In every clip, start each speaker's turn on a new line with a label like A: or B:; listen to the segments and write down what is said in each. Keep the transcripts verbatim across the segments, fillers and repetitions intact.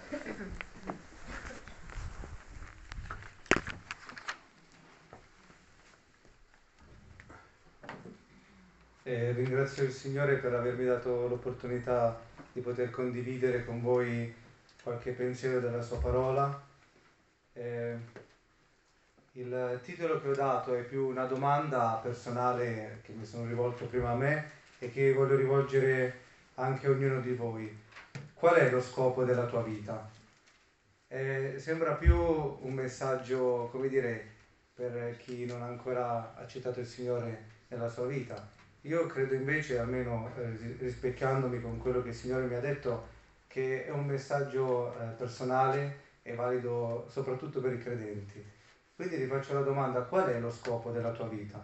A: E ringrazio il Signore per avermi dato l'opportunità di poter condividere con voi qualche pensiero della sua parola. Eh, il titolo che ho dato è più una domanda personale che mi sono rivolto prima a me e che voglio rivolgere anche a ognuno di voi. Qual è lo scopo della tua vita? Eh, sembra più un messaggio, come dire, per chi non ha ancora accettato il Signore nella sua vita. Io credo invece, almeno eh, rispecchiandomi con quello che il Signore mi ha detto, che è un messaggio eh, personale e valido soprattutto per i credenti. Quindi ti faccio la domanda: qual è lo scopo della tua vita?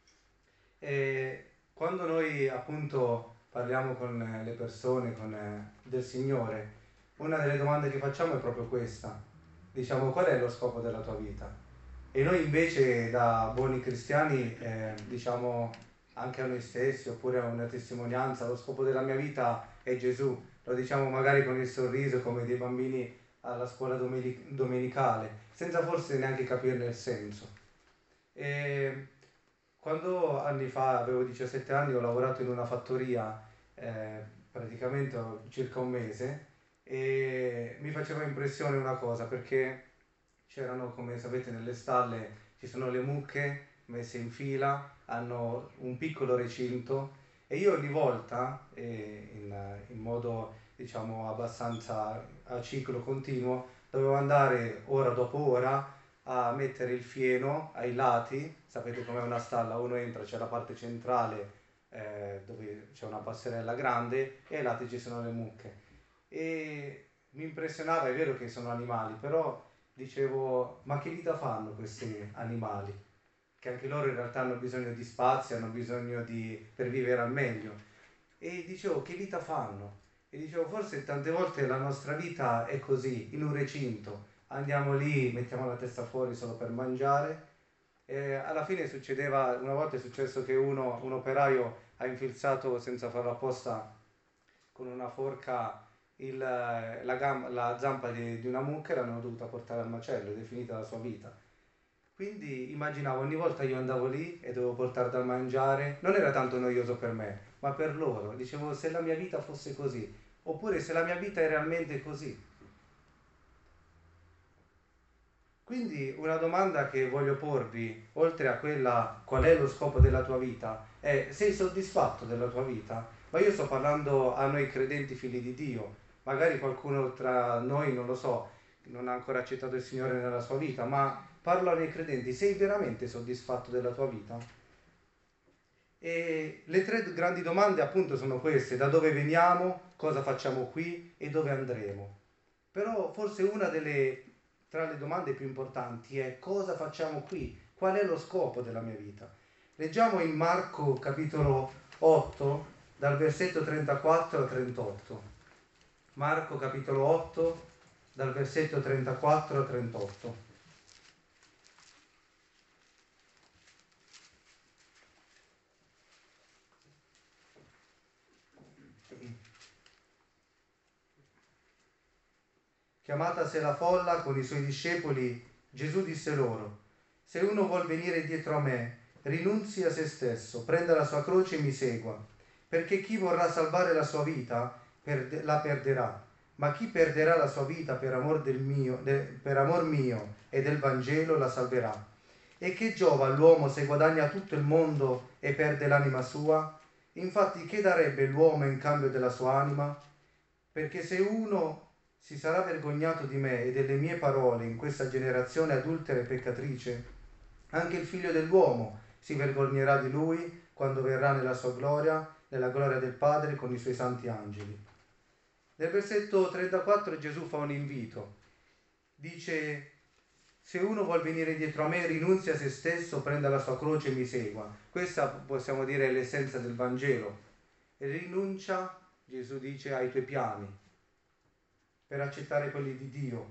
A: E quando noi appunto parliamo con le persone, con eh, del Signore, una delle domande che facciamo è proprio questa. Diciamo: qual è lo scopo della tua vita? E noi invece, da buoni cristiani, eh, diciamo anche a noi stessi, oppure a una testimonianza: lo scopo della mia vita è Gesù. Lo diciamo magari con il sorriso, come dei bambini alla scuola domenic- domenicale, senza forse neanche capirne il senso. E quando anni fa, avevo diciassette anni, ho lavorato in una fattoria, eh, praticamente circa un mese, e mi faceva impressione una cosa, perché c'erano, come sapete, nelle stalle ci sono le mucche messe in fila, hanno un piccolo recinto, e io ogni volta, eh, in, in modo diciamo abbastanza a ciclo continuo, dovevo andare ora dopo ora a mettere il fieno ai lati. Sapete com'è una stalla: uno entra, c'è la parte centrale eh, dove c'è una passerella grande, e ai lati ci sono le mucche. E mi impressionava, è vero che sono animali, però dicevo: ma che vita fanno questi animali? Che anche loro in realtà hanno bisogno di spazio, hanno bisogno di, per vivere al meglio. E dicevo: che vita fanno? E dicevo: forse tante volte la nostra vita è così, in un recinto. Andiamo lì, mettiamo la testa fuori solo per mangiare. E alla fine succedeva, una volta è successo che uno, un operaio ha infilzato senza farlo apposta con una forca il, la, gamba, la zampa di, di una mucca, e l'hanno dovuta portare al macello ed è finita la sua vita. Quindi immaginavo, ogni volta io andavo lì e dovevo portare da mangiare, non era tanto noioso per me, ma per loro. Dicevo: se la mia vita fosse così, oppure se la mia vita è realmente così. Quindi una domanda che voglio porvi, oltre a quella qual è lo scopo della tua vita, è: sei soddisfatto della tua vita? Ma io sto parlando a noi credenti figli di Dio. Magari qualcuno tra noi, non lo so, non ha ancora accettato il Signore nella sua vita, ma parlo a noi credenti: sei veramente soddisfatto della tua vita? E le tre grandi domande appunto sono queste: da dove veniamo, cosa facciamo qui e dove andremo. Però forse una delle, tra le domande più importanti è: cosa facciamo qui? Qual è lo scopo della mia vita? Leggiamo in Marco capitolo otto, dal versetto trentaquattro al trentotto. Marco capitolo otto, dal versetto trentaquattro al trentotto. Chiamatasi la folla con i suoi discepoli, Gesù disse loro: se uno vuol venire dietro a me, rinunzi a se stesso, prenda la sua croce e mi segua. Perché chi vorrà salvare la sua vita perde- la perderà, ma chi perderà la sua vita per amor del mio, de- per amor mio e del Vangelo la salverà. E che giova all'uomo se guadagna tutto il mondo e perde l'anima sua? Infatti, che darebbe l'uomo in cambio della sua anima? Perché se uno si sarà vergognato di me e delle mie parole in questa generazione adultera e peccatrice, anche il figlio dell'uomo si vergognerà di lui quando verrà nella sua gloria, nella gloria del Padre con i suoi santi angeli. Nel versetto trentaquattro Gesù fa un invito. Dice: se uno vuol venire dietro a me, rinunzia a se stesso, prenda la sua croce e mi segua. Questa possiamo dire è l'essenza del Vangelo. Rinuncia, Gesù dice, ai tuoi piani per accettare quelli di Dio.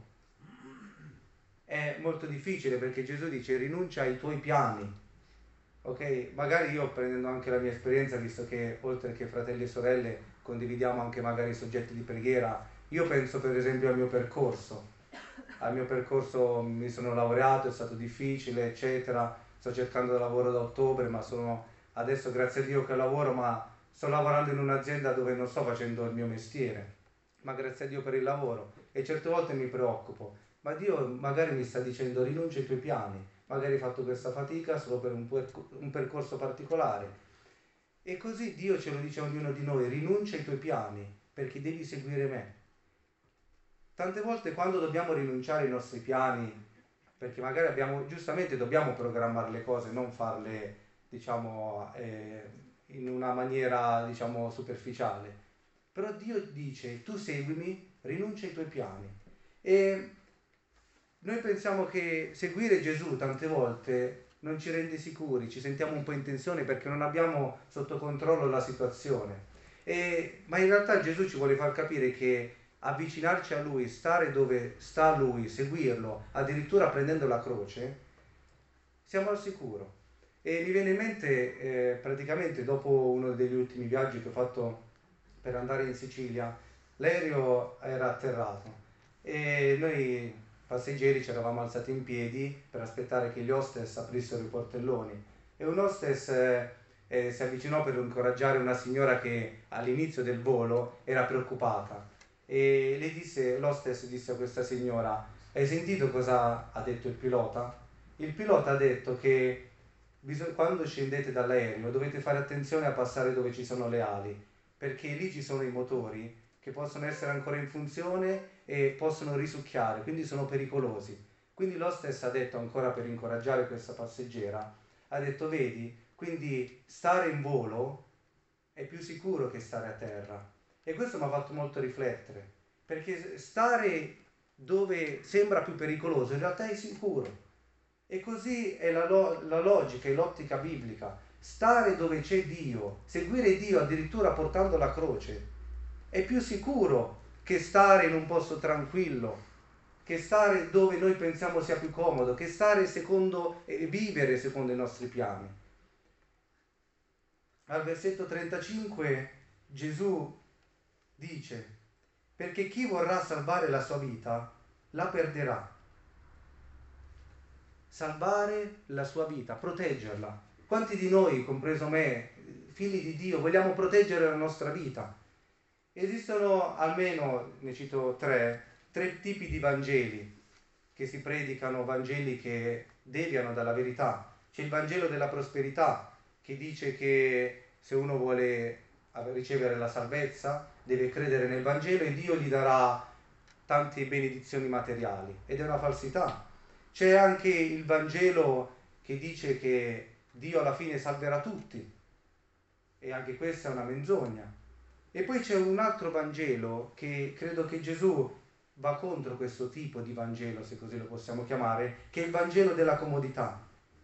A: È molto difficile, perché Gesù dice: rinuncia ai tuoi piani. Ok, magari io, prendendo anche la mia esperienza, visto che oltre che fratelli e sorelle condividiamo anche magari soggetti di preghiera, Io penso per esempio al mio percorso, al mio percorso mi sono laureato, è stato difficile, eccetera, sto cercando lavoro da ottobre, ma sono adesso grazie a Dio che lavoro, ma sto lavorando in un'azienda dove non sto facendo il mio mestiere, ma grazie a Dio per il lavoro, e certe volte mi preoccupo, ma Dio magari mi sta dicendo rinuncia ai tuoi piani, magari hai fatto questa fatica solo per un, perc- un percorso particolare, e così Dio ce lo dice a ognuno di noi, rinuncia ai tuoi piani perché devi seguire me. Tante volte quando dobbiamo rinunciare ai nostri piani, perché magari abbiamo, giustamente dobbiamo programmare le cose, non farle, diciamo, eh, in una maniera, diciamo, superficiale. Però Dio dice, tu seguimi, rinuncia ai tuoi piani. E noi pensiamo che seguire Gesù tante volte non ci rende sicuri, ci sentiamo un po' in tensione perché non abbiamo sotto controllo la situazione. E, ma in realtà Gesù ci vuole far capire che avvicinarci a Lui, stare dove sta Lui, seguirlo, addirittura prendendo la croce, siamo al sicuro. E mi viene in mente eh, praticamente dopo uno degli ultimi viaggi che ho fatto per andare in Sicilia, l'aereo era atterrato e noi passeggeri ci eravamo alzati in piedi per aspettare che gli hostess aprissero i portelloni, e un hostess eh, eh, si avvicinò per incoraggiare una signora che all'inizio del volo era preoccupata, e le disse, l'hostess disse a questa signora, hai sentito cosa ha detto il pilota? Il pilota ha detto che bisog- quando scendete dall'aereo dovete fare attenzione a passare dove ci sono le ali, perché lì ci sono i motori che possono essere ancora in funzione e possono risucchiare, quindi sono pericolosi. Quindi l'hostess ha detto, ancora per incoraggiare questa passeggera, ha detto, vedi, quindi stare in volo è più sicuro che stare a terra. E questo mi ha fatto molto riflettere, perché stare dove sembra più pericoloso in realtà è sicuro. E così è la, lo- la logica e l'ottica biblica. Stare dove c'è Dio, seguire Dio addirittura portando la croce, è più sicuro che stare in un posto tranquillo, che stare dove noi pensiamo sia più comodo, che stare secondo e vivere secondo i nostri piani. Al versetto trentacinque Gesù dice, perché chi vorrà salvare la sua vita la perderà. Salvare la sua vita, proteggerla. Quanti di noi, compreso me, figli di Dio, vogliamo proteggere la nostra vita? Esistono almeno, ne cito tre, tre tipi di Vangeli che si predicano, Vangeli che deviano dalla verità. C'è il Vangelo della prosperità, che dice che se uno vuole ricevere la salvezza deve credere nel Vangelo e Dio gli darà tante benedizioni materiali, ed è una falsità. C'è anche il Vangelo che dice che Dio alla fine salverà tutti, e anche questa è una menzogna. E poi c'è un altro Vangelo che credo che Gesù va contro questo tipo di Vangelo, se così lo possiamo chiamare, che è il Vangelo della comodità.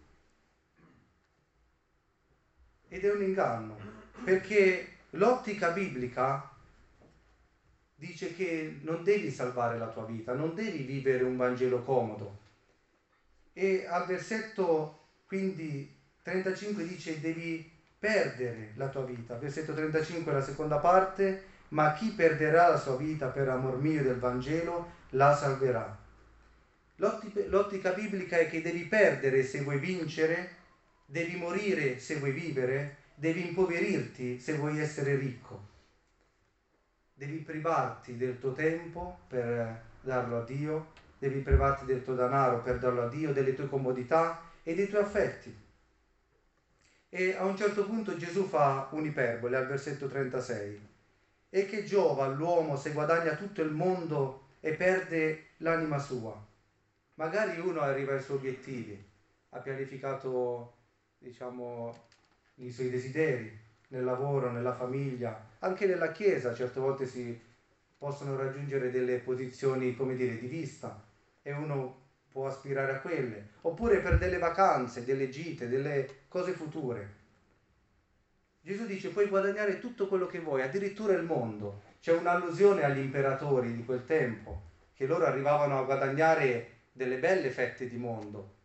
A: Ed è un inganno, perché l'ottica biblica dice che non devi salvare la tua vita, non devi vivere un Vangelo comodo. E al versetto quindi trentacinque dice devi perdere la tua vita. Versetto trentacinque, la seconda parte, ma chi perderà la sua vita per amor mio del Vangelo la salverà. L'ottica, l'ottica biblica è che devi perdere se vuoi vincere, devi morire se vuoi vivere, devi impoverirti se vuoi essere ricco. Devi privarti del tuo tempo per darlo a Dio, devi privarti del tuo denaro per darlo a Dio, delle tue comodità e dei tuoi affetti. E a un certo punto Gesù fa un'iperbole al versetto trentasei. E che giova all'uomo se guadagna tutto il mondo e perde l'anima sua? Magari uno arriva ai suoi obiettivi, ha pianificato, diciamo, i suoi desideri nel lavoro, nella famiglia, anche nella chiesa. Certe volte si possono raggiungere delle posizioni, come dire, di vista, e uno può aspirare a quelle, oppure per delle vacanze, delle gite, delle cose future. Gesù dice puoi guadagnare tutto quello che vuoi, addirittura il mondo. C'è un'allusione agli imperatori di quel tempo, che loro arrivavano a guadagnare delle belle fette di mondo.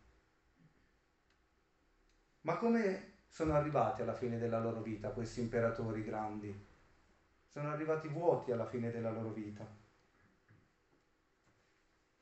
A: Ma come sono arrivati alla fine della loro vita questi imperatori grandi? Sono arrivati vuoti alla fine della loro vita.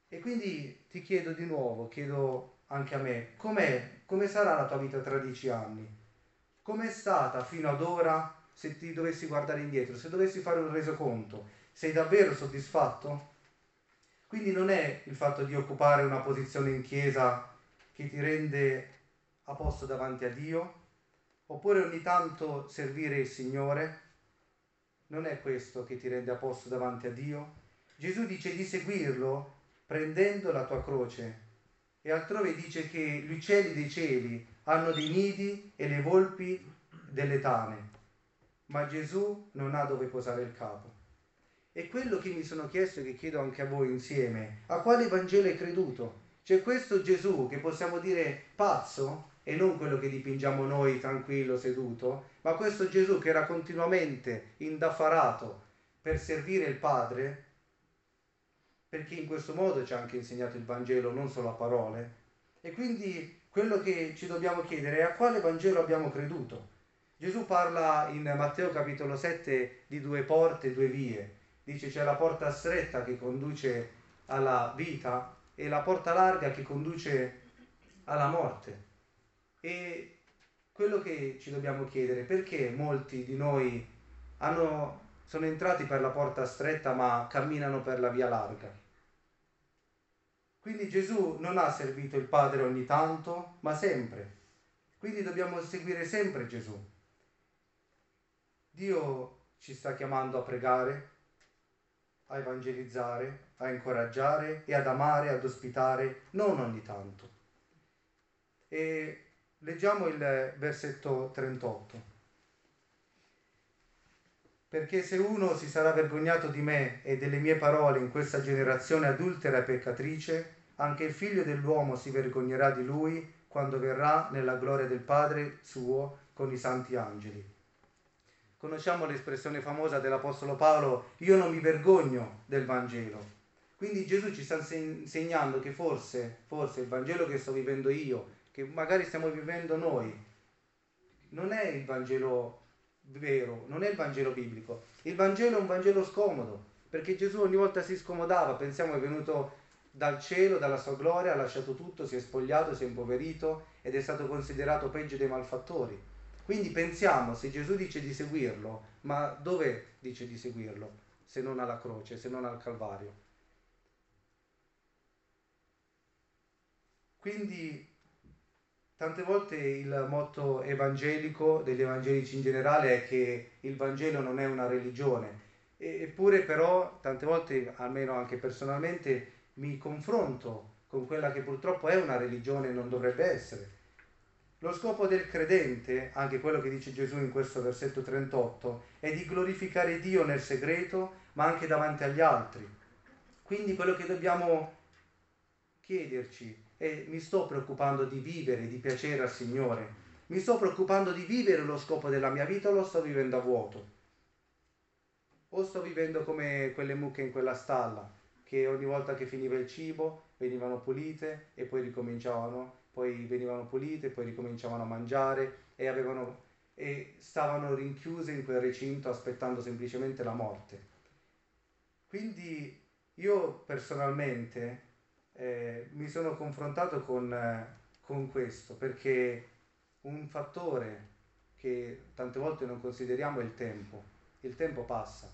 A: E quindi ti chiedo di nuovo, chiedo anche a me, com'è, come sarà la tua vita tra dieci anni? Com'è stata fino ad ora, se ti dovessi guardare indietro, se dovessi fare un resoconto? Sei davvero soddisfatto? Quindi non è il fatto di occupare una posizione in chiesa che ti rende a posto davanti a Dio, oppure ogni tanto servire il Signore, non è questo che ti rende a posto davanti a Dio. Gesù dice di seguirlo prendendo la tua croce, e altrove dice che gli uccelli dei cieli hanno dei nidi e le volpi delle tane, ma Gesù non ha dove posare il capo. E quello che mi sono chiesto e che chiedo anche a voi insieme, a quale Vangelo hai creduto? C'è questo Gesù che possiamo dire pazzo, e non quello che dipingiamo noi tranquillo, seduto, ma questo Gesù che era continuamente indaffarato per servire il Padre, perché in questo modo ci ha anche insegnato il Vangelo, non solo a parole. E quindi quello che ci dobbiamo chiedere è a quale Vangelo abbiamo creduto. Gesù parla in Matteo capitolo sette di due porte, due vie. Dice c'è la porta stretta che conduce alla vita e la porta larga che conduce alla morte. E quello che ci dobbiamo chiedere, perché molti di noi hanno, sono entrati per la porta stretta ma camminano per la via larga? Quindi Gesù non ha servito il Padre ogni tanto, ma sempre. Quindi dobbiamo seguire sempre Gesù. Dio ci sta chiamando a pregare, a evangelizzare, a incoraggiare e ad amare, ad ospitare, non ogni tanto. E leggiamo il versetto trentotto. Perché se uno si sarà vergognato di me e delle mie parole in questa generazione adultera e peccatrice, anche il figlio dell'uomo si vergognerà di lui quando verrà nella gloria del Padre suo con i santi angeli. Conosciamo l'espressione famosa dell'Apostolo Paolo, io non mi vergogno del Vangelo. Quindi Gesù ci sta insegnando che forse, forse il Vangelo che sto vivendo io, che magari stiamo vivendo noi, non è il Vangelo vero, non è il Vangelo biblico. Il Vangelo è un Vangelo scomodo, perché Gesù ogni volta si scomodava. Pensiamo è venuto dal cielo, dalla sua gloria, ha lasciato tutto, si è spogliato, si è impoverito ed è stato considerato peggio dei malfattori. Quindi pensiamo, se Gesù dice di seguirlo, ma dove dice di seguirlo? Se non alla croce, se non al Calvario. Quindi tante volte il motto evangelico degli evangelici in generale è che il Vangelo non è una religione, eppure però tante volte, almeno anche personalmente, mi confronto con quella che purtroppo è una religione e non dovrebbe essere. Lo scopo del credente, anche quello che dice Gesù in questo versetto trentotto, è di glorificare Dio nel segreto, ma anche davanti agli altri. Quindi quello che dobbiamo chiederci è: mi sto preoccupando di vivere, di piacere al Signore? Mi sto preoccupando di vivere lo scopo della mia vita o lo sto vivendo a vuoto? O sto vivendo come quelle mucche in quella stalla, che ogni volta che finiva il cibo venivano pulite e poi ricominciavano, poi venivano pulite e poi ricominciavano a mangiare e, avevano, e stavano rinchiuse in quel recinto aspettando semplicemente la morte. Quindi io personalmente eh, mi sono confrontato con, eh, con questo, perché un fattore che tante volte non consideriamo è il tempo. Il tempo passa,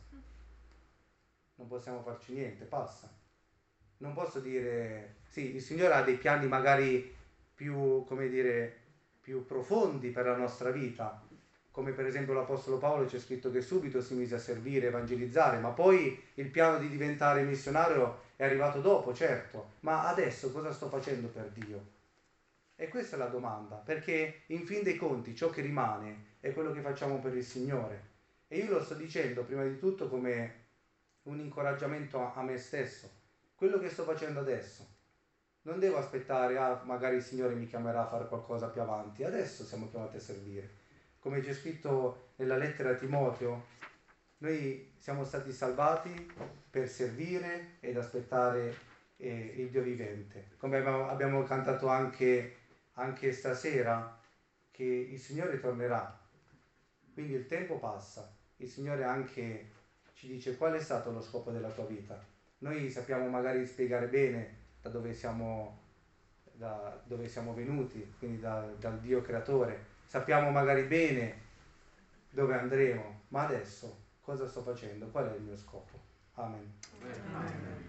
A: non possiamo farci niente, passa. Non posso dire, sì, il Signore ha dei piani magari più, come dire, più profondi per la nostra vita, come per esempio l'Apostolo Paolo c'è scritto che subito si mise a servire, evangelizzare, ma poi il piano di diventare missionario è arrivato dopo, certo, ma adesso cosa sto facendo per Dio? E questa è la domanda, perché in fin dei conti ciò che rimane è quello che facciamo per il Signore. E io lo sto dicendo prima di tutto come un incoraggiamento a, a me stesso. Quello che sto facendo adesso, non devo aspettare, ah, magari il Signore mi chiamerà a fare qualcosa più avanti. Adesso siamo chiamati a servire. Come c'è scritto nella lettera a Timoteo, noi siamo stati salvati per servire ed aspettare eh, il Dio vivente. Come abbiamo, abbiamo cantato anche, anche stasera, che il Signore tornerà. Quindi il tempo passa. Il Signore anche ci dice qual è stato lo scopo della tua vita. Noi sappiamo magari spiegare bene da dove siamo, da dove siamo venuti, quindi da, dal Dio creatore. Sappiamo magari bene dove andremo, ma adesso cosa sto facendo? Qual è il mio scopo? Amen.
B: Amen.